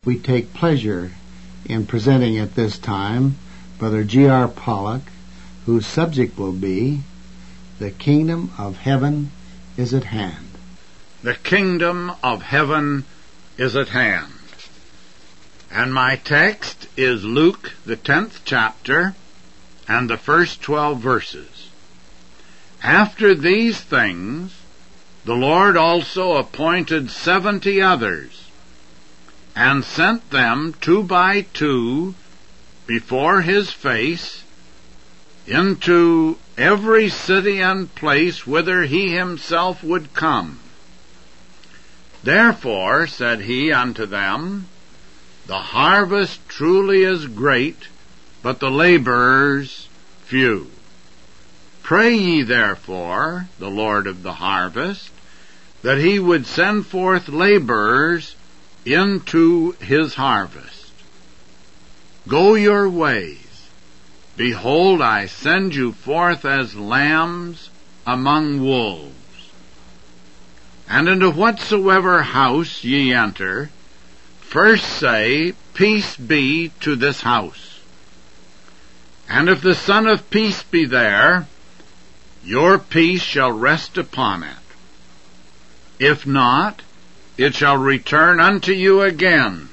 we take pleasure in presenting at this time Brother G.R. Pollock, whose subject will be The Kingdom of Heaven is at Hand. The kingdom of heaven is at hand. And my text is Luke, the 10th chapter, and the first 12 verses. After these things, the Lord also appointed 70 others, and sent them 2 by 2 before his face into every city and place whither he himself would come. Therefore said he unto them, The harvest truly is great, but the laborers few. Pray ye therefore the Lord of the harvest, that he would send forth laborers into his harvest. Go your ways. Behold, I send you forth as lambs among wolves. And into whatsoever house ye enter, first say, Peace be to this house. And if the Son of Peace be there, your peace shall rest upon it. If not, it shall return unto you again.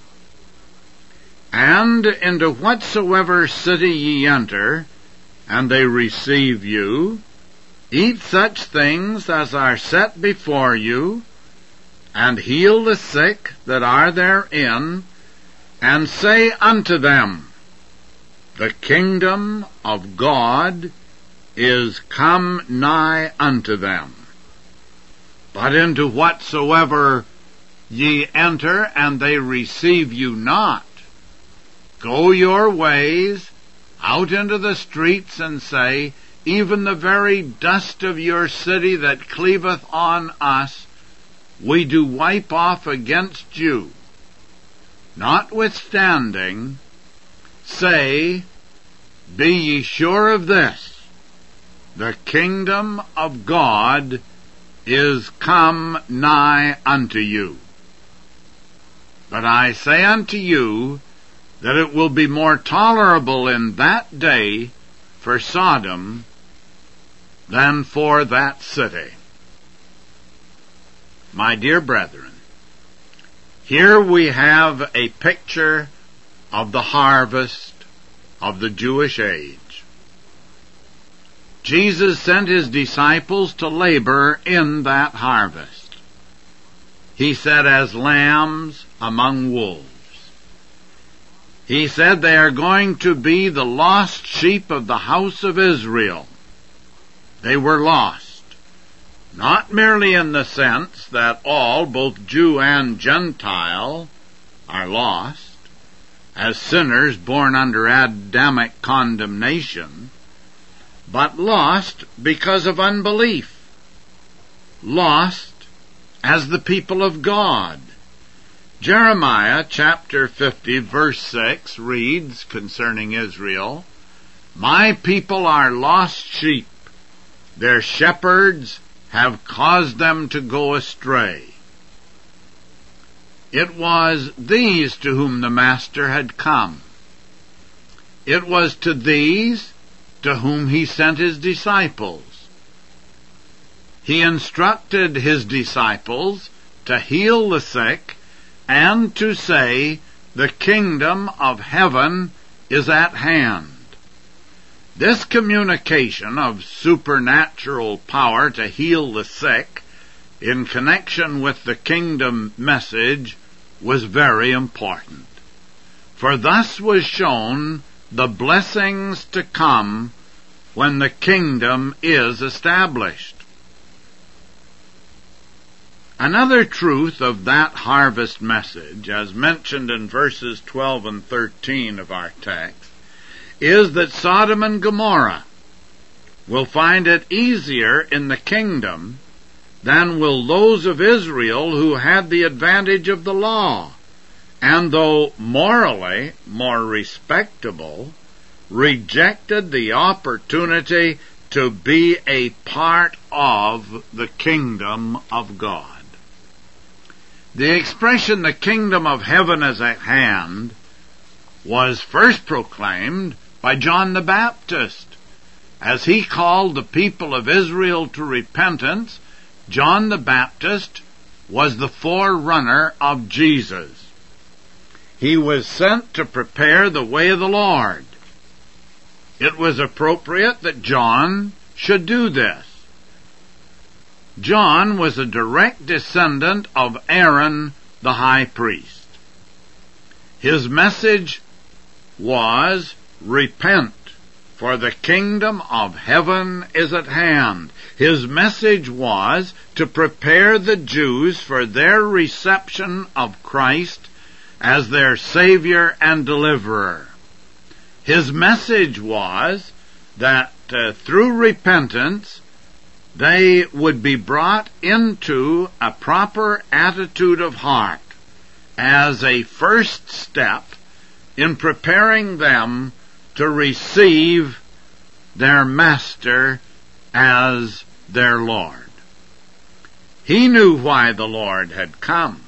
And into whatsoever city ye enter, and they receive you, eat such things as are set before you, and heal the sick that are therein, and say unto them, The kingdom of God is come nigh unto them. But into whatsoever ye enter, and they receive you not, go your ways out into the streets, and say, Even the very dust of your city that cleaveth on us, we do wipe off against you. Notwithstanding, say, Be ye sure of this, the kingdom of God is come nigh unto you. But I say unto you, that it will be more tolerable in that day for Sodom than for that city. My dear brethren, here we have a picture of the harvest of the Jewish age. Jesus sent his disciples to labor in that harvest. He said, as lambs among wolves. He said they are going to be the lost sheep of the house of Israel. They were lost, not merely in the sense that all, both Jew and Gentile, are lost, as sinners born under Adamic condemnation, but lost because of unbelief, lost as the people of God. Jeremiah chapter 50 verse 6 reads concerning Israel, My people are lost sheep. Their shepherds have caused them to go astray. It was these to whom the Master had come. It was to these to whom he sent his disciples. He instructed his disciples to heal the sick and to say, The kingdom of heaven is at hand. This communication of supernatural power to heal the sick in connection with the kingdom message was very important. For thus was shown the blessings to come when the kingdom is established. Another truth of that harvest message, as mentioned in verses 12 and 13 of our text, is that Sodom and Gomorrah will find it easier in the kingdom than will those of Israel who had the advantage of the law, and though morally more respectable, rejected the opportunity to be a part of the kingdom of God. The expression, the kingdom of heaven is at hand, was first proclaimed by John the Baptist. As he called the people of Israel to repentance, John the Baptist was the forerunner of Jesus. He was sent to prepare the way of the Lord. It was appropriate that John should do this. John was a direct descendant of Aaron the high priest. His message was, repent, for the kingdom of heaven is at hand. His message was to prepare the Jews for their reception of Christ as their Savior and Deliverer. His message was that through repentance they would be brought into a proper attitude of heart as a first step in preparing them to receive their Master as their Lord. He knew why the Lord had come.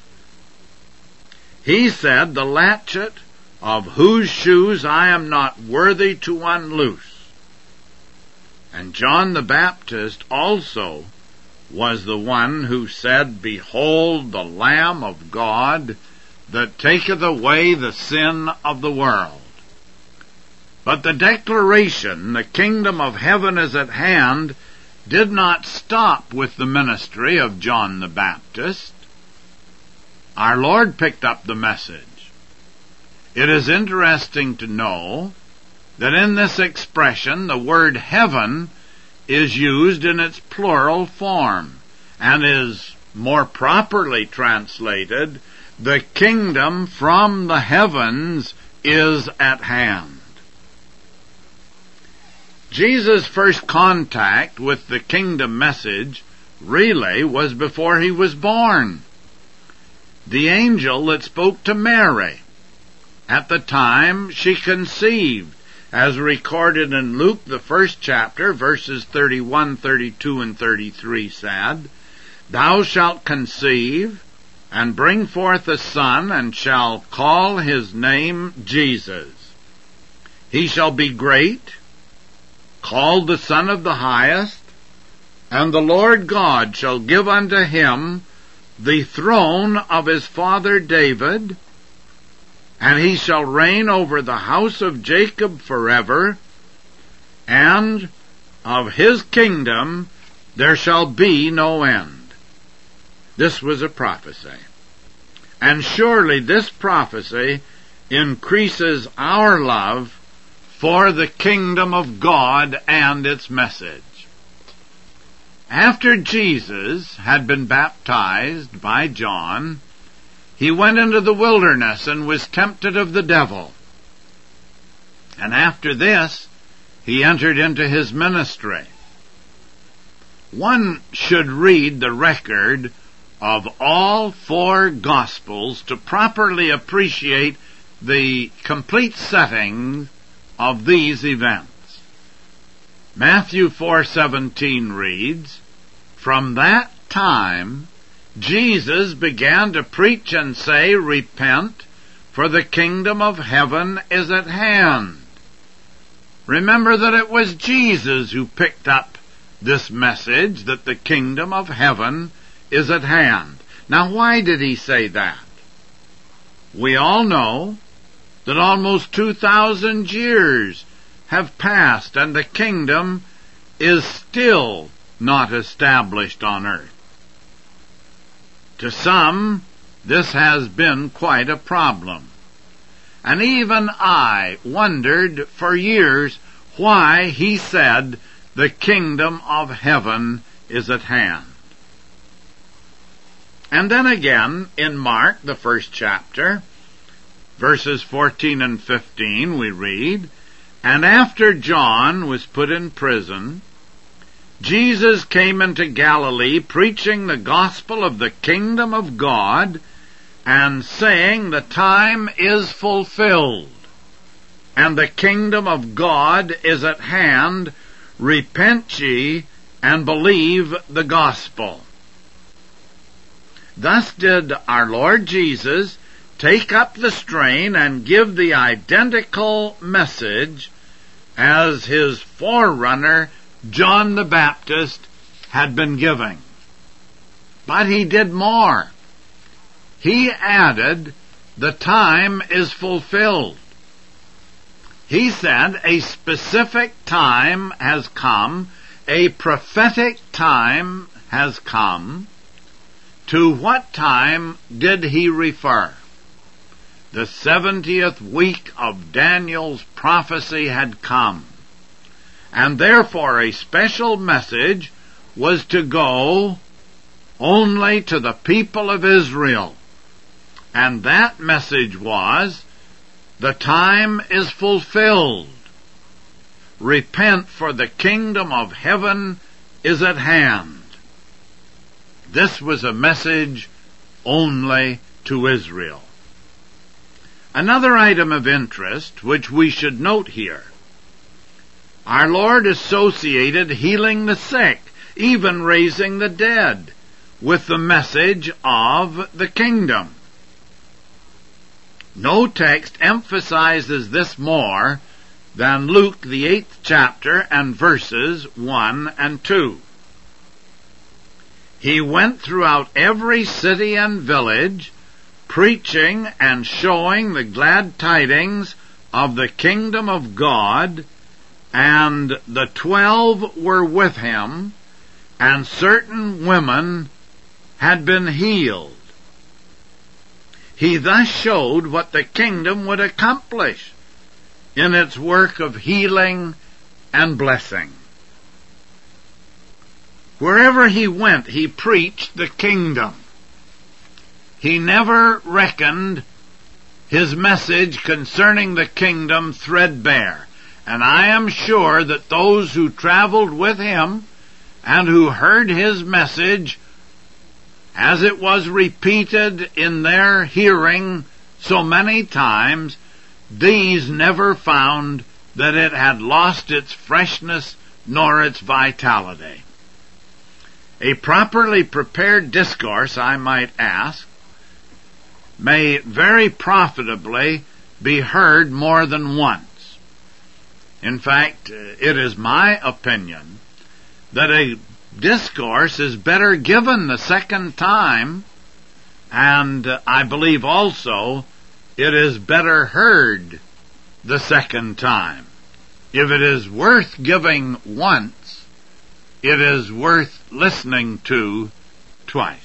He said, the latchet of whose shoes I am not worthy to unloose. And John the Baptist also was the one who said, behold the Lamb of God that taketh away the sin of the world. But the declaration, the kingdom of heaven is at hand, did not stop with the ministry of John the Baptist. Our Lord picked up the message. It is interesting to know that in this expression the word heaven is used in its plural form and is more properly translated, the kingdom from the heavens is at hand. Jesus' first contact with the kingdom message really was before he was born. The angel that spoke to Mary at the time she conceived, as recorded in Luke, the first chapter, verses 31, 32, and 33 said, thou shalt conceive and bring forth a son, and shall call his name Jesus. He shall be great, called the Son of the Highest, and the Lord God shall give unto him the throne of his father David, and he shall reign over the house of Jacob forever, and of his kingdom there shall be no end. This was a prophecy. And surely this prophecy increases our love for the kingdom of God and its message. After Jesus had been baptized by John, he went into the wilderness and was tempted of the devil. And after this, he entered into his ministry. One should read the record of all four Gospels to properly appreciate the complete setting of these events. Matthew 4:17 reads, from that time Jesus began to preach and say, repent, for the kingdom of heaven is at hand. Remember that it was Jesus who picked up this message that the kingdom of heaven is at hand. Now, why did he say that? We all know that almost 2,000 years have passed and the kingdom is still not established on earth. To some, this has been quite a problem. And even I wondered for years why he said the kingdom of heaven is at hand. And then again, in Mark, the first chapter, verses 14 and 15, we read, and after John was put in prison, Jesus came into Galilee, preaching the gospel of the kingdom of God, and saying, the time is fulfilled, and the kingdom of God is at hand. Repent ye, and believe the gospel. Thus did our Lord Jesus take up the strain and give the identical message as his forerunner, John the Baptist, had been giving. But he did more. He added, "The time is fulfilled." He said a specific time has come, a prophetic time has come. To what time did he refer? The 70th week of Daniel's prophecy had come, and therefore a special message was to go only to the people of Israel. And that message was, "The time is fulfilled. Repent, for the kingdom of heaven is at hand." This was a message only to Israel. Another item of interest which we should note here. Our Lord associated healing the sick, even raising the dead, with the message of the kingdom. No text emphasizes this more than Luke, the 8th chapter, and verses 1 and 2. He went throughout every city and village, preaching and showing the glad tidings of the kingdom of God, and the 12 were with him, and certain women had been healed. He thus showed what the kingdom would accomplish in its work of healing and blessing. Wherever he went, he preached the kingdom. He never reckoned his message concerning the kingdom threadbare, and I am sure that those who traveled with him and who heard his message as it was repeated in their hearing so many times, these never found that it had lost its freshness nor its vitality. A properly prepared discourse, I might ask, may very profitably be heard more than once. In fact, it is my opinion that a discourse is better given the second time, and I believe also it is better heard the second time. If it is worth giving once, it is worth listening to twice.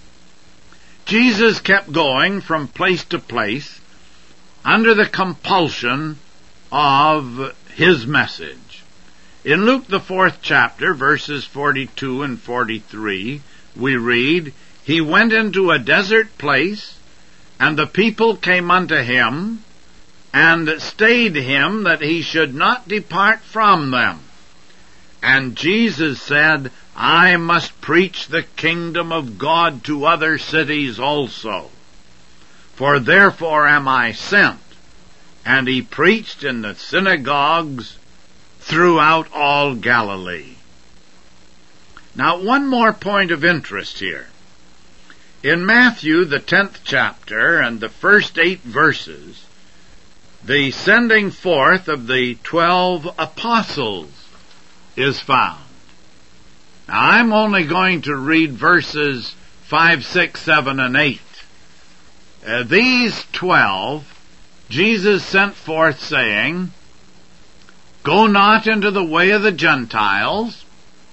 Jesus kept going from place to place under the compulsion of his message. In Luke, the 4th chapter, verses 42 and 43, we read, "He went into a desert place, and the people came unto him, and stayed him that he should not depart from them. And Jesus said, I must preach the kingdom of God to other cities also. For therefore am I sent. And he preached in the synagogues throughout all Galilee." Now, one more point of interest here. In Matthew, the 10th chapter, and the first 8 verses, the sending forth of the 12 apostles is found. Now, I'm only going to read verses 5, 6, 7, and 8. These 12, Jesus sent forth, saying, "Go not into the way of the Gentiles,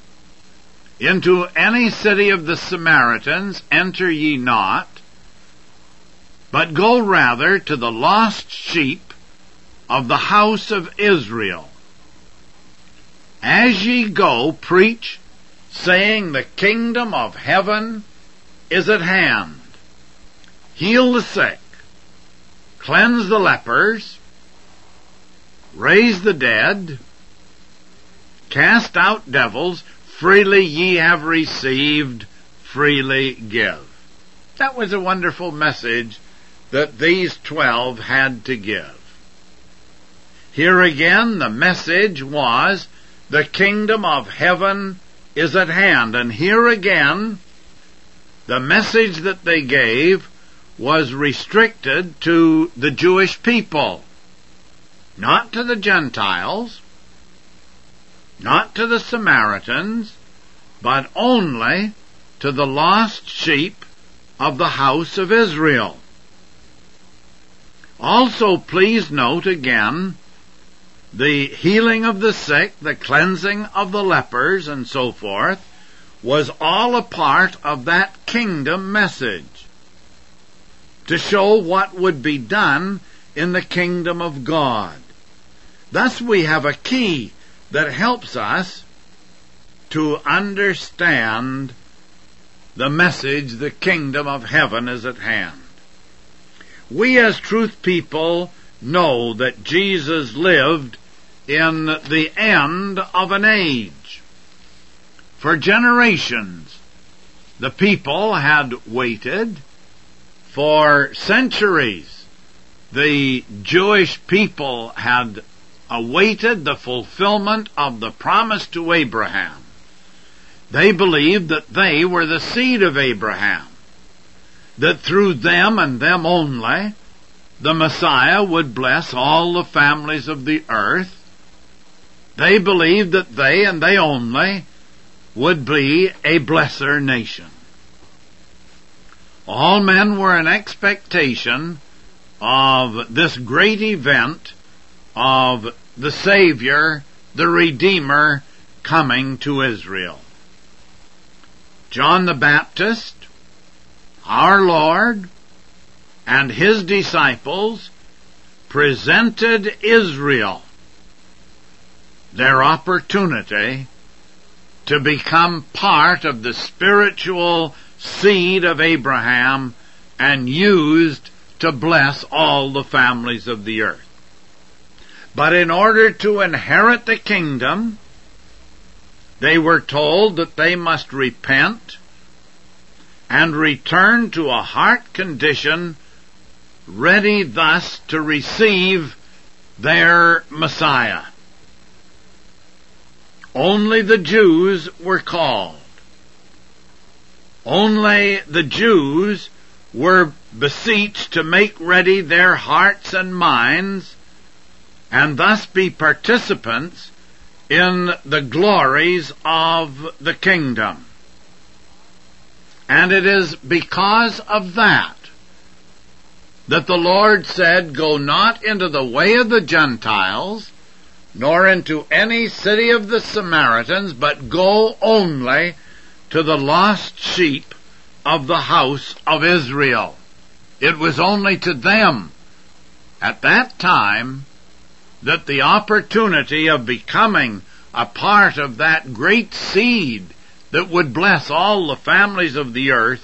into any city of the Samaritans enter ye not, but go rather to the lost sheep of the house of Israel. As ye go, preach, saying, the kingdom of heaven is at hand. Heal the sick, cleanse the lepers, raise the dead, cast out devils, freely ye have received, freely give." That was a wonderful message that these 12 had to give. Here again, the message was, the kingdom of heaven is at hand. And here again, The message that they gave was restricted to the Jewish people, not to the Gentiles, not to the Samaritans, but only to the lost sheep of the house of Israel. Also, please note again, the healing of the sick, the cleansing of the lepers, and so forth, was all a part of that kingdom message, to show what would be done in the kingdom of God. Thus we have a key that helps us to understand the message, the kingdom of heaven is at hand. We as truth people know that Jesus lived in the end of an age. For generations, the people had waited. For centuries, the Jewish people had awaited the fulfillment of the promise to Abraham. They believed that they were the seed of Abraham, that through them and them only, the Messiah would bless all the families of the earth. They believed that they and they only would be a blesser nation. All men were in expectation of this great event of the Savior, the Redeemer, coming to Israel. John the Baptist, our Lord, and his disciples presented Israel their opportunity to become part of the spiritual seed of Abraham and used to bless all the families of the earth. But in order to inherit the kingdom, they were told that they must repent and return to a heart condition ready thus to receive their Messiah. Only the Jews were called. Only the Jews were beseeched to make ready their hearts and minds and thus be participants in the glories of the kingdom. And it is because of that that the Lord said, "Go not into the way of the Gentiles, nor into any city of the Samaritans, but go only to the lost sheep of the house of Israel." It was only to them at that time that the opportunity of becoming a part of that great seed that would bless all the families of the earth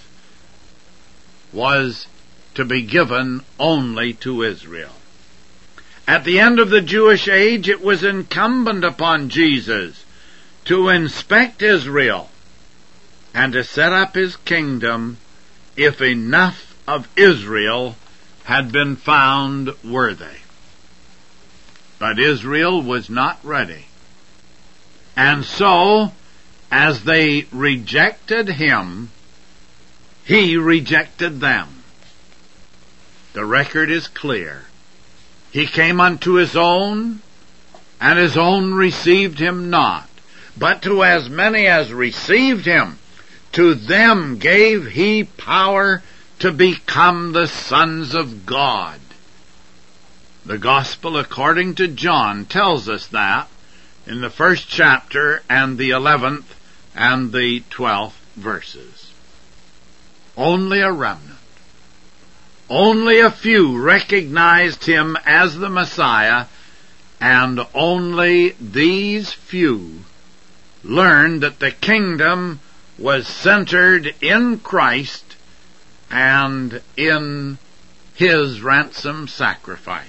was to be given only to Israel. At the end of the Jewish age, it was incumbent upon Jesus to inspect Israel and to set up his kingdom if enough of Israel had been found worthy. But Israel was not ready. And so, as they rejected him, he rejected them. The record is clear. He came unto his own, and his own received him not. But to as many as received him, to them gave he power to become the sons of God. The Gospel according to John tells us that in the 1st chapter and the 11th and the 12th verses. Only a remnant. Only a few recognized him as the Messiah, and only these few learned that the kingdom was centered in Christ and in his ransom sacrifice.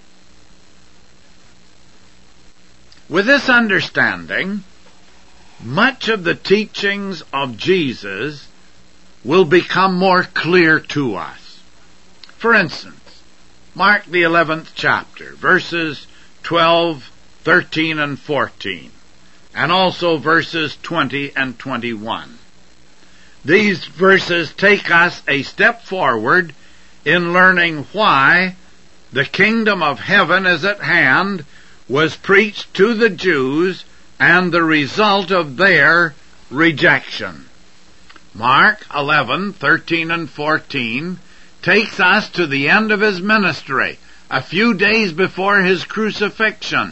With this understanding, much of the teachings of Jesus will become more clear to us. For instance, Mark the 11th chapter, verses 12, 13, and 14, and also verses 20 and 21. these verses take us a step forward in learning why the kingdom of heaven is at hand was preached to the Jews and the result of their rejection. Mark 11:13 and 14 takes us to the end of his ministry, a few days before his crucifixion.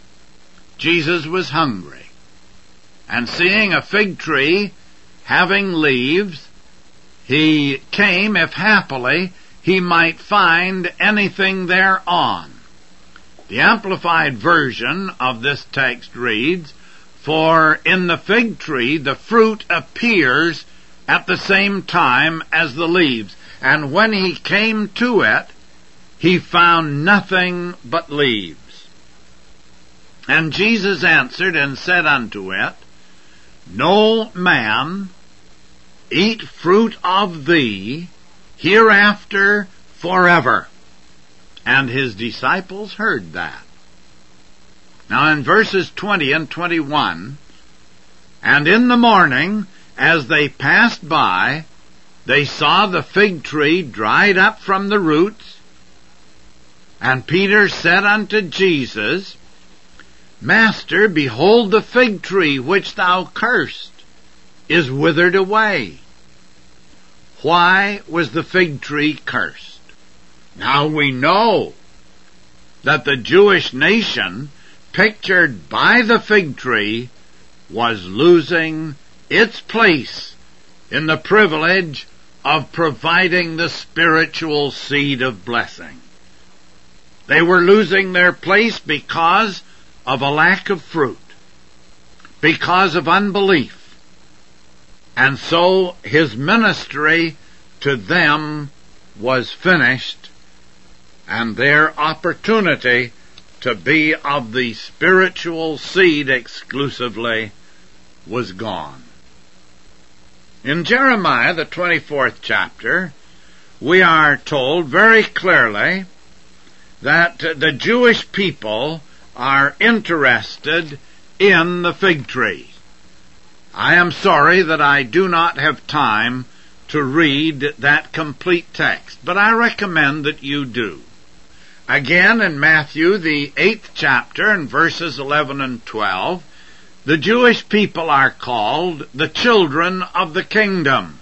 Jesus was hungry, and seeing a fig tree having leaves, he came if happily he might find anything thereon. The Amplified Version of this text reads, "For in the fig tree the fruit appears at the same time as the leaves, and when he came to it, he found nothing but leaves. And Jesus answered and said unto it, No man eat fruit of thee hereafter forever." And his disciples heard that. Now in verses 20 and 21, "And in the morning, as they passed by, they saw the fig tree dried up from the roots. And Peter said unto Jesus, Master, behold, the fig tree which thou cursed is withered away." Why was the fig tree cursed? Now we know that the Jewish nation, pictured by the fig tree, was losing its place in the privilege of providing the spiritual seed of blessing. They were losing their place because of a lack of fruit, because of unbelief. And so his ministry to them was finished, and their opportunity to be of the spiritual seed exclusively was gone. In Jeremiah, the 24th chapter, we are told very clearly that the Jewish people are interested in the fig tree. I am sorry that I do not have time to read that complete text, but I recommend that you do. Again, in Matthew, the 8th chapter, and verses 11 and 12, the Jewish people are called the children of the kingdom.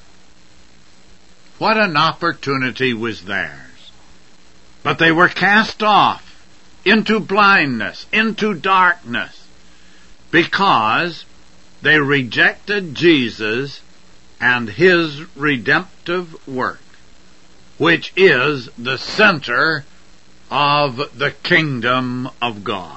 What an opportunity was theirs. But they were cast off into blindness, into darkness, because they rejected Jesus and his redemptive work, which is the center of the kingdom of God.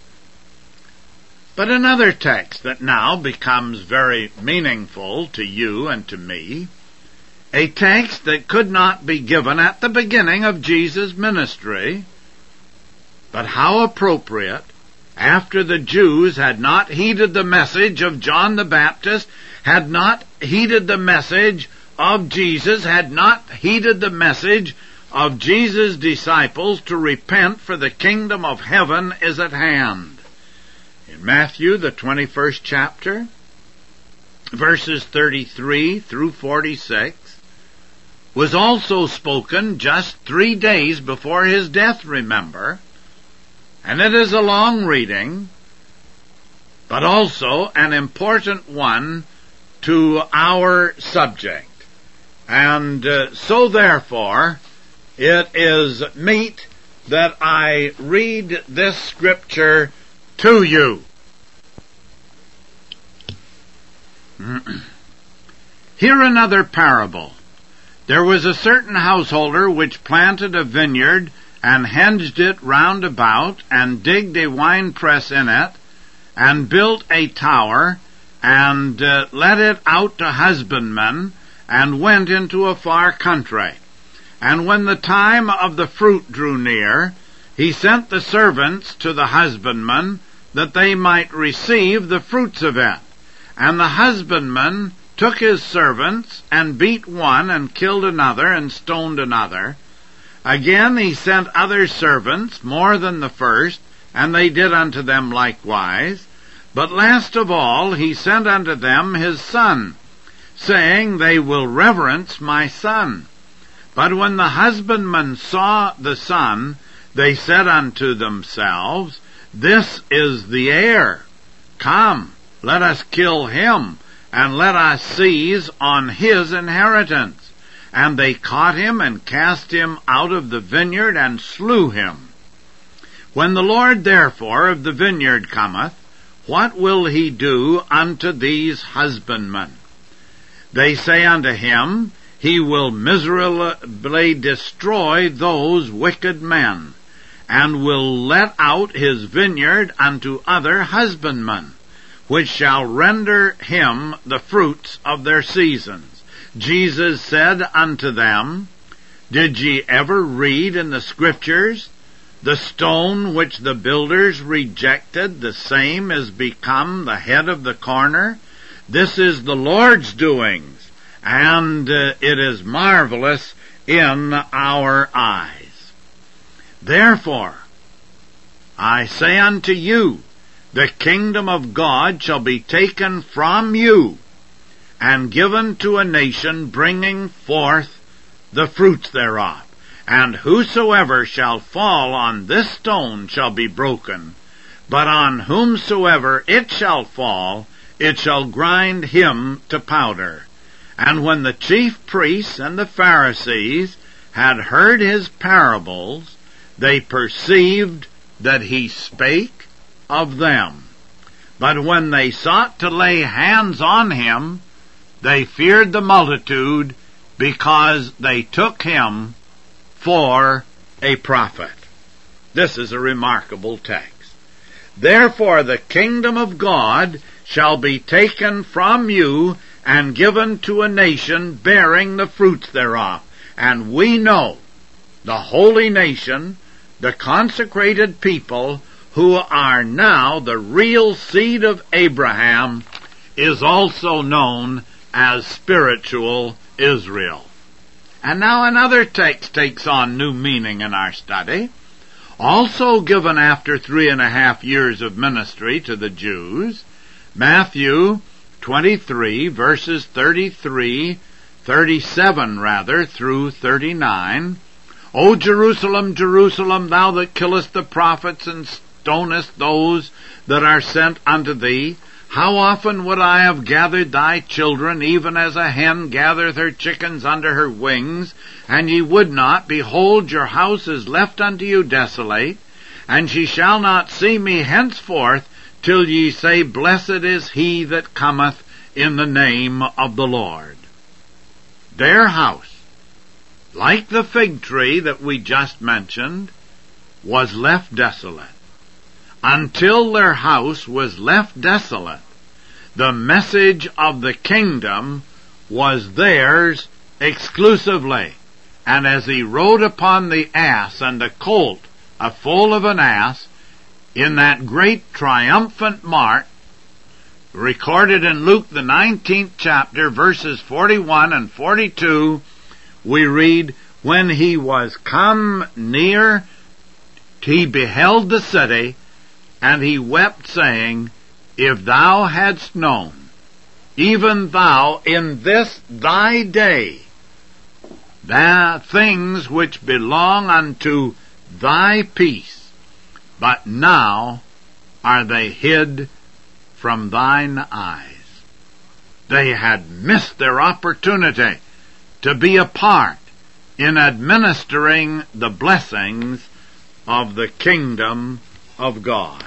But another text that now becomes very meaningful to you and to me, a text that could not be given at the beginning of Jesus' ministry, but how appropriate after the Jews had not heeded the message of John the Baptist, had not heeded the message of Jesus, had not heeded the message of Jesus' disciples to repent, for the kingdom of heaven is at hand. In Matthew, the 21st chapter, verses 33 through 46, was also spoken just 3 days before his death, remember, and it is a long reading, but also an important one to our subject. And so therefore, it is meet that I read this scripture to you. Hear another parable. There was a certain householder which planted a vineyard, and henged it round about, and digged a winepress in it, and built a tower, and let it out to husbandmen, and went into a far country. And when the time of the fruit drew near, he sent the servants to the husbandmen, that they might receive the fruits of it. And the husbandman took his servants, and beat one, and killed another, and stoned another. Again he sent other servants, more than the first, and they did unto them likewise. But last of all he sent unto them his son, saying, They will reverence my son. But when the husbandmen saw the son, they said unto themselves, This is the heir. Come, let us kill him, and let us seize on his inheritance. And they caught him, and cast him out of the vineyard, and slew him. When the Lord therefore of the vineyard cometh, what will he do unto these husbandmen? They say unto him, He will miserably destroy those wicked men, and will let out his vineyard unto other husbandmen, which shall render him the fruits of their seasons. Jesus said unto them, Did ye ever read in the Scriptures, The stone which the builders rejected, the same is become the head of the corner? This is the Lord's doings, and it is marvelous in our eyes. Therefore, I say unto you, the kingdom of God shall be taken from you, and given to a nation bringing forth the fruits thereof. And whosoever shall fall on this stone shall be broken, but on whomsoever it shall fall, it shall grind him to powder. And when the chief priests and the Pharisees had heard his parables, they perceived that he spake of them. But when they sought to lay hands on him, they feared the multitude, because they took him for a prophet. This is a remarkable text. Therefore the kingdom of God shall be taken from you, and given to a nation bearing the fruits thereof. And we know the holy nation, the consecrated people, who are now the real seed of Abraham, is also known as spiritual Israel. And now another text takes on new meaning in our study. Also given after 3.5 years of ministry to the Jews, Matthew 23, verses 37 through 39. O Jerusalem, Jerusalem, thou that killest the prophets and stonest those that are sent unto thee, how often would I have gathered thy children, even as a hen gathereth her chickens under her wings, and ye would not? Behold, your house is left unto you desolate, and ye shall not see me henceforth, till ye say, Blessed is he that cometh in the name of the Lord. Their house, like the fig tree that we just mentioned, was left desolate. Until their house was left desolate, the message of the kingdom was theirs exclusively. And as he rode upon the ass, and the colt, a foal of an ass, in that great triumphant march, recorded in Luke the 19th chapter, verses 41 and 42, we read, When he was come near, he beheld the city, and he wept, saying, If thou hadst known, even thou in this thy day, the things which belong unto thy peace, but now are they hid from thine eyes. They had missed their opportunity to be a part in administering the blessings of the kingdom of God.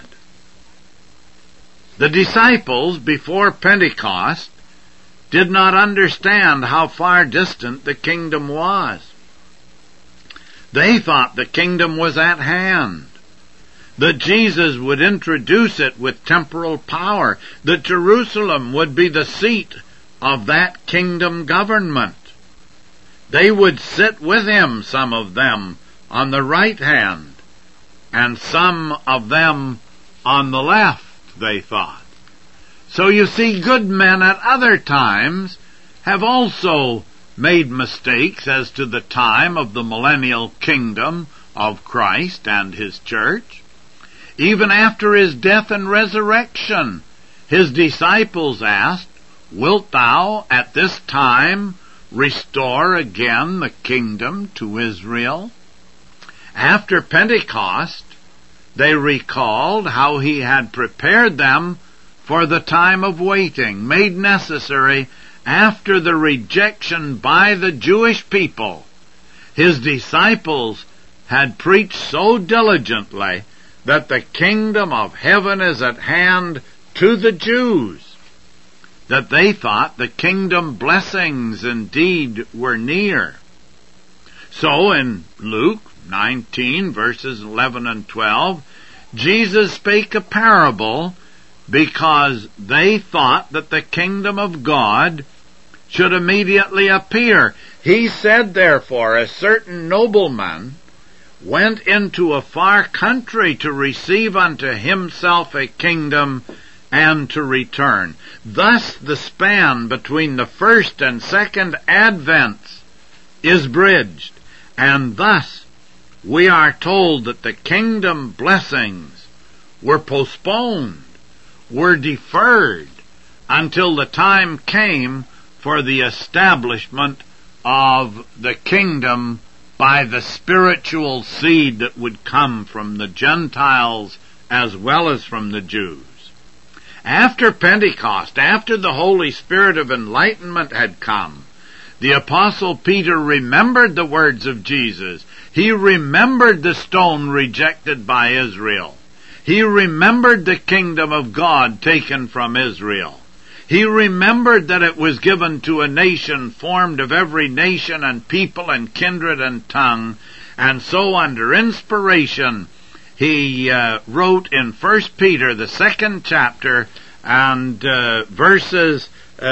The disciples before Pentecost did not understand how far distant the kingdom was. They thought the kingdom was at hand, that Jesus would introduce it with temporal power, that Jerusalem would be the seat of that kingdom government. They would sit with him, some of them, on the right hand, and some of them on the left, they thought. So you see, good men at other times have also made mistakes as to the time of the millennial kingdom of Christ and his church. Even after his death and resurrection, his disciples asked, wilt thou at this time restore again the kingdom to Israel? After Pentecost, they recalled how he had prepared them for the time of waiting, made necessary after the rejection by the Jewish people. His disciples had preached so diligently that the kingdom of heaven is at hand to the Jews, that they thought the kingdom blessings indeed were near. So in Luke 19, verses 11 and 12, Jesus spake a parable because they thought that the kingdom of God should immediately appear. He said, therefore, a certain nobleman went into a far country to receive unto himself a kingdom and to return. Thus the span between the first and second advents is bridged, and thus we are told that the kingdom blessings were postponed, were deferred, until the time came for the establishment of the kingdom by the spiritual seed that would come from the Gentiles as well as from the Jews. After Pentecost, after the Holy Spirit of enlightenment had come, the Apostle Peter remembered the words of Jesus. He remembered the stone rejected by Israel. He remembered the kingdom of God taken from Israel. He remembered that it was given to a nation formed of every nation and people and kindred and tongue. And so under inspiration, he wrote in 1 Peter, the 2nd chapter, and verses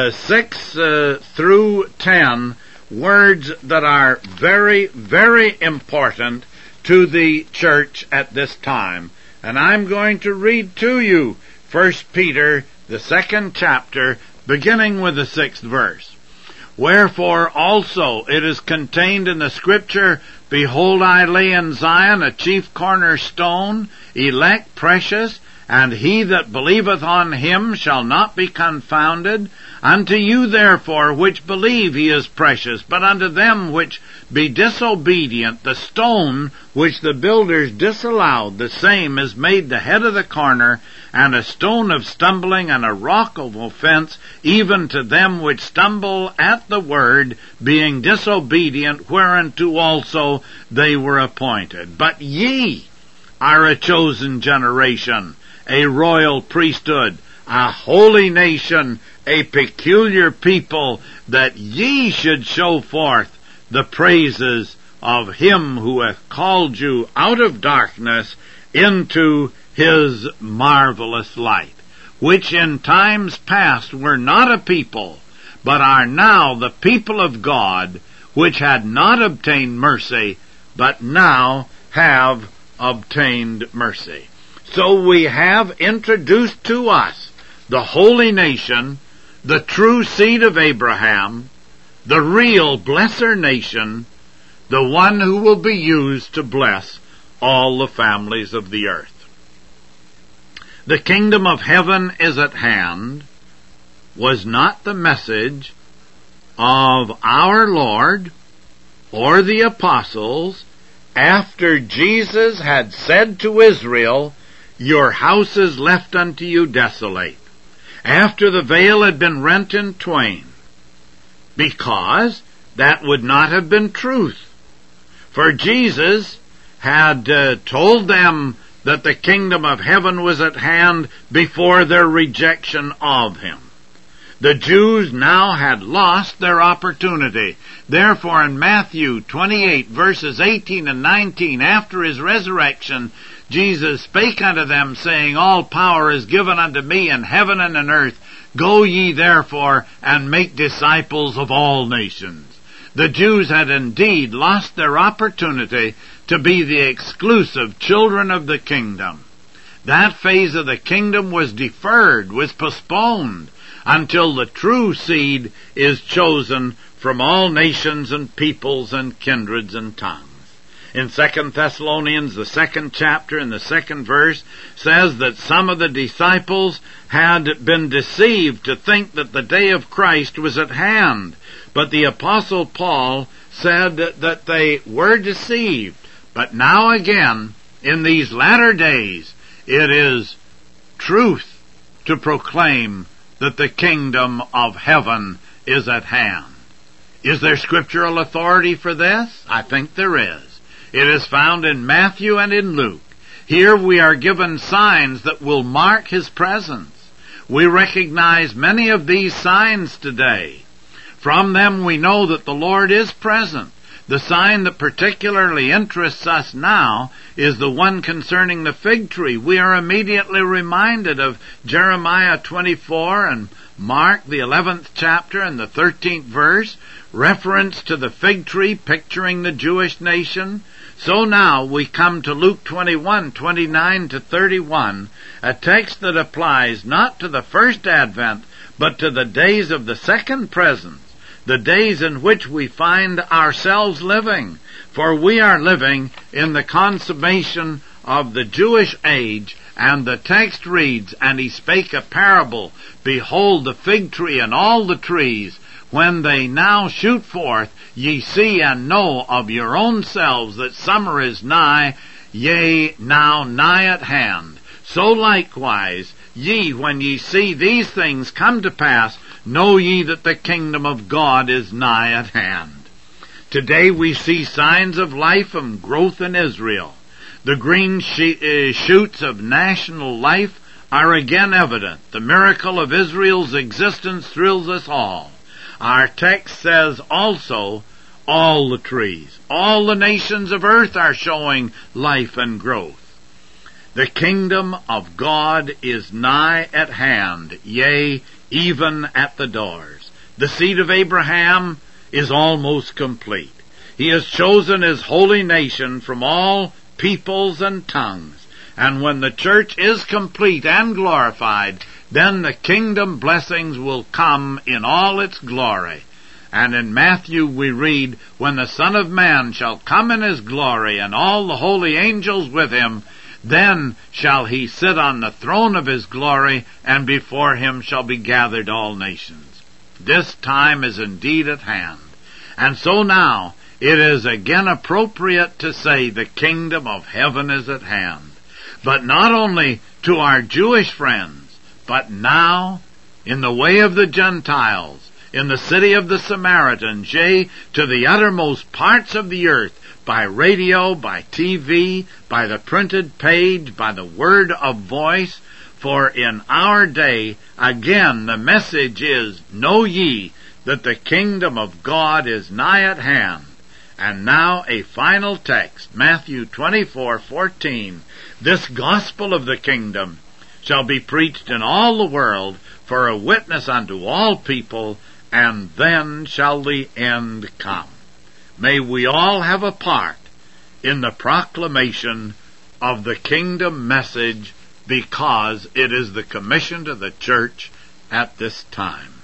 6 through 10, words that are very, very important to the church at this time. And I'm going to read to you 1 Peter, the 2nd chapter, beginning with the 6th verse. Wherefore also it is contained in the Scripture, Behold, I lay in Zion a chief cornerstone, elect, precious, and he that believeth on him shall not be confounded. Unto you therefore which believe he is precious, but unto them which be disobedient, the stone which the builders disallowed, the same is made the head of the corner, and a stone of stumbling, and a rock of offense, even to them which stumble at the word, being disobedient, whereunto also they were appointed. But ye are a chosen generation, a royal priesthood, a holy nation, a peculiar people, that ye should show forth the praises of him who hath called you out of darkness into his marvelous light, which in times past were not a people, but are now the people of God, which had not obtained mercy, but now have obtained mercy. So we have introduced to us the holy nation, the true seed of Abraham, the real blesser nation, the one who will be used to bless all the families of the earth. The kingdom of heaven is at hand was not the message of our Lord or the apostles after Jesus had said to Israel, Your house is left unto you desolate, after the veil had been rent in twain, because that would not have been truth. For Jesus had told them that the kingdom of heaven was at hand before their rejection of him. The Jews now had lost their opportunity. Therefore in Matthew 28 verses 18 and 19, after his resurrection, Jesus spake unto them, saying, All power is given unto me in heaven and in earth. Go ye therefore and make disciples of all nations. The Jews had indeed lost their opportunity to be the exclusive children of the kingdom. That phase of the kingdom was deferred, was postponed, until the true seed is chosen from all nations and peoples and kindreds and tongues. In 2 Thessalonians, the 2nd chapter and the 2nd verse, says that some of the disciples had been deceived to think that the day of Christ was at hand. But the Apostle Paul said that they were deceived. But now again, in these latter days, it is truth to proclaim that the kingdom of heaven is at hand. Is there scriptural authority for this? I think there is. It is found in Matthew and in Luke. Here we are given signs that will mark His presence. We recognize many of these signs today. From them we know that the Lord is present. The sign that particularly interests us now is the one concerning the fig tree. We are immediately reminded of Jeremiah 24 and Mark, the 11th chapter and the 13th verse, reference to the fig tree picturing the Jewish nation. So now we come to Luke 21, 29 to 31, a text that applies not to the first advent, but to the days of the second presence, the days in which we find ourselves living. For we are living in the consummation of the Jewish age, and the text reads, "And he spake a parable, behold the fig tree and all the trees, when they now shoot forth, ye see and know of your own selves that summer is nigh, yea, now nigh at hand. So likewise, ye, when ye see these things come to pass, know ye that the kingdom of God is nigh at hand." Today we see signs of life and growth in Israel. The green shoots of national life are again evident. The miracle of Israel's existence thrills us all. Our text says also, all the trees, all the nations of earth are showing life and growth. The kingdom of God is nigh at hand, yea, even at the doors. The seed of Abraham is almost complete. He has chosen His holy nation from all peoples and tongues. And when the church is complete and glorified, then the kingdom blessings will come in all its glory. And in Matthew we read, "When the Son of Man shall come in His glory, and all the holy angels with Him, then shall He sit on the throne of His glory, and before Him shall be gathered all nations." This time is indeed at hand. And so now it is again appropriate to say the kingdom of heaven is at hand. But not only to our Jewish friends, but now in the way of the Gentiles, in the city of the Samaritans, yea, to the uttermost parts of the earth, by radio, by TV, by the printed page, by the word of voice. For in our day, again, the message is, "Know ye that the kingdom of God is nigh at hand." And now a final text, Matthew 24:14. "This gospel of the kingdom shall be preached in all the world for a witness unto all people, and then shall the end come." May we all have a part in the proclamation of the kingdom message, because it is the commission to the church at this time.